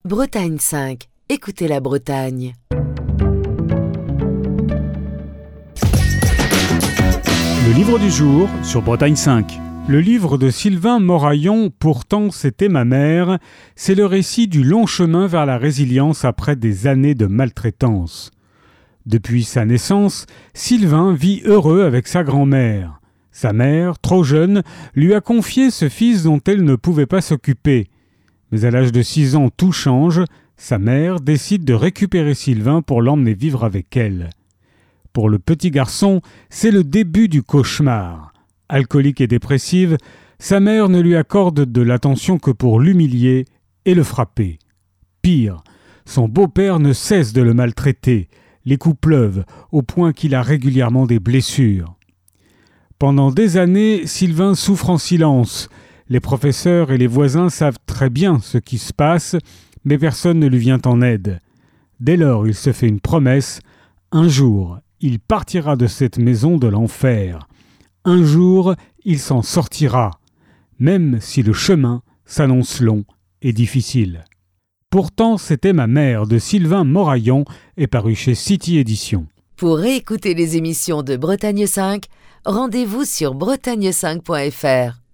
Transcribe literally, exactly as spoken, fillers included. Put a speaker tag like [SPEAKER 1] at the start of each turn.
[SPEAKER 1] Bretagne cinq. Écoutez la Bretagne.
[SPEAKER 2] Le livre du jour sur Bretagne cinq. Le livre de Sylvain Moraillon, Pourtant c'était ma mère, c'est le récit du long chemin vers la résilience après des années de maltraitance. Depuis sa naissance, Sylvain vit heureux avec sa grand-mère. Sa mère, trop jeune, lui a confié ce fils dont elle ne pouvait pas s'occuper. Mais à l'âge de six ans, tout change. Sa mère décide de récupérer Sylvain pour l'emmener vivre avec elle. Pour le petit garçon, c'est le début du cauchemar. Alcoolique et dépressive, sa mère ne lui accorde de l'attention que pour l'humilier et le frapper. Pire, son beau-père ne cesse de le maltraiter. Les coups pleuvent, au point qu'il a régulièrement des blessures. Pendant des années, Sylvain souffre en silence. Les professeurs et les voisins savent très bien ce qui se passe, mais personne ne lui vient en aide. Dès lors, il se fait une promesse. Un jour, il partira de cette maison de l'enfer. Un jour, il s'en sortira, même si le chemin s'annonce long et difficile. Pourtant, c'était ma mère de Sylvain Moraillon est paru chez City Éditions.
[SPEAKER 1] Pour réécouter les émissions de Bretagne cinq, rendez-vous sur bretagne cinq point f r.